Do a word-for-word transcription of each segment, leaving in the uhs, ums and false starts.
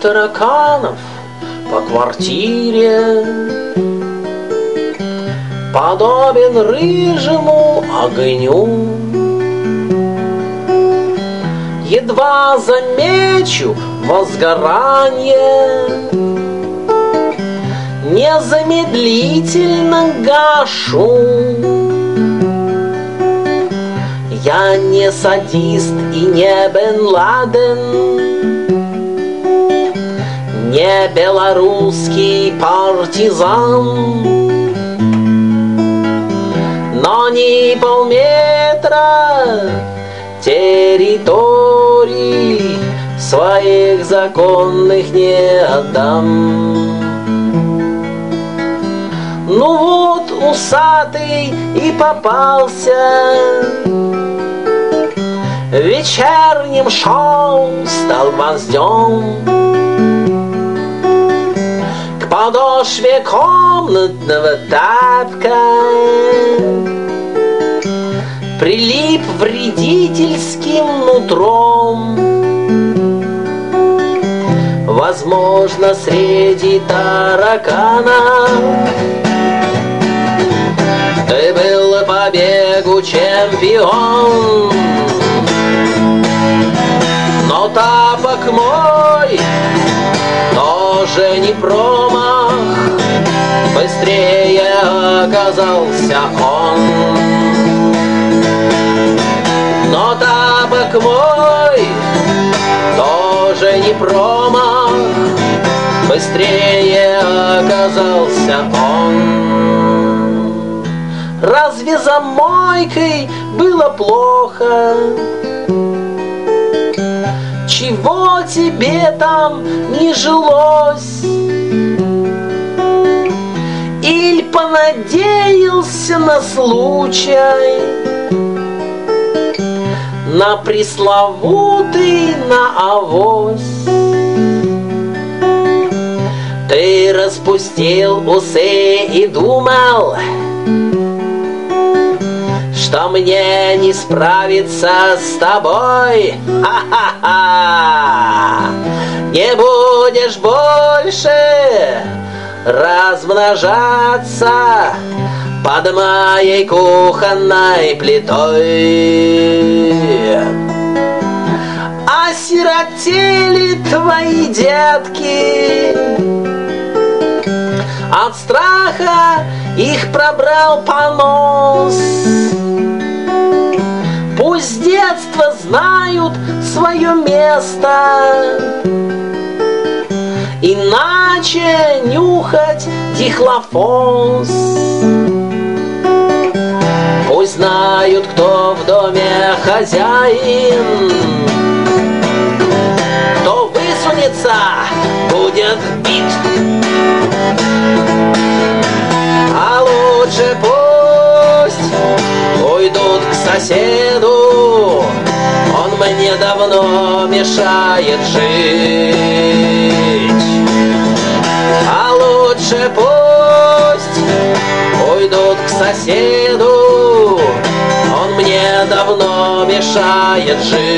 тараканов по квартире, подобен рыжему огню. Едва замечу возгорание, незамедлительно гашу. Я не садист и не Бен Ладен, не белорусский партизан, но ни полметра территорий своих законных не отдам. Ну вот усатый и попался, вечерним шоу стал гвоздем к подошве комнатного тапка, прилип вредительским нутром. Возможно, среди тараканов ты был по бегу чемпион, но тапок мой тоже не промах, быстрее оказался он. Но тапок мой тоже не промах, быстрее оказался он. Разве за мойкой было плохо? Чего тебе там не жилось? Иль понадеялся на случай, на пресловутый на авось? Ты распустил усы и думал, что мне не справиться с тобой. Ха-ха-ха! Не будешь больше размножаться под моей кухонной плитой. Осиротели твои детки, от страха их пробрал понос. Пусть с детства знают свое место, иначе нюхать дихлофос. Пусть знают, кто в доме хозяин, кто высунется, будет бит. А лучше пусть уйдут к соседу, он мне давно мешает жить. А лучше пусть уйдут к соседу, он мне давно мешает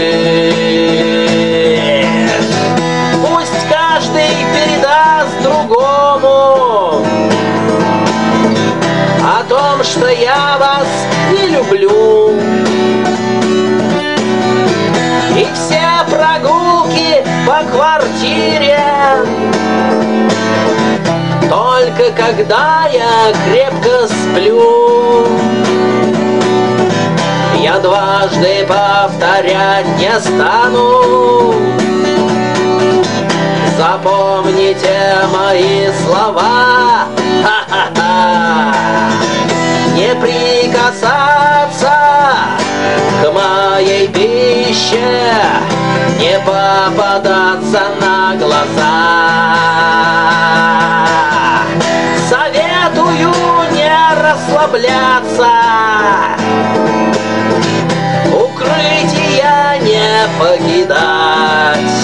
жить. Пусть каждый передаст другому о том, что я вас не люблю. И все прогулки по квартире только когда я крепко сплю. Я дважды повторять не стану. Запомните мои слова. Ха-ха-ха. Не прикасаться к моей пище, не попадаться на глаза. Советую не расслабляться, укрытия не покидать.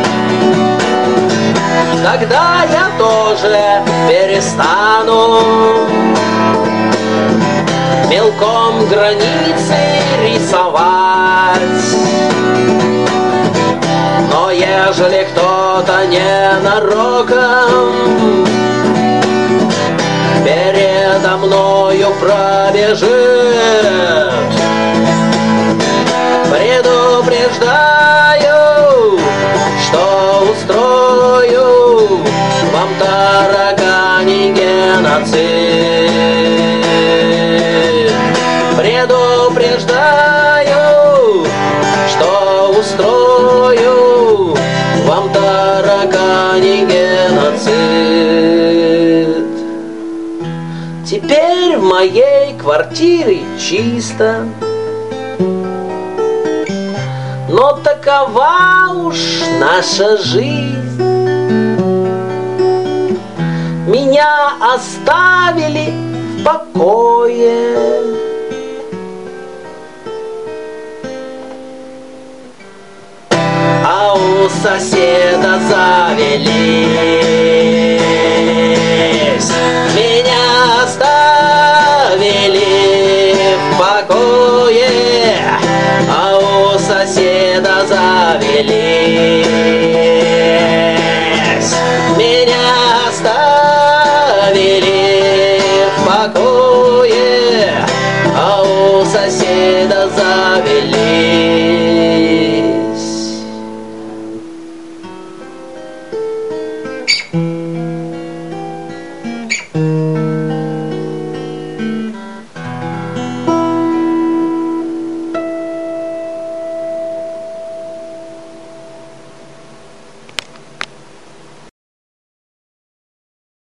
Тогда я тоже перестану мелком границы рисовать. Но Но ежели кто-то ненароком передо мною пробежит, предупреждаю, что устрою вам тараганий геноцид. Предупреждаю, что устрою вам тараганий геноцид. Теперь в моей квартире чисто, но такова уж наша жизнь. Меня оставили в покое. А у соседа завелись. Меня оставили в покое. А у соседа завелись. Меня оставили в покое. А у соседа завелись.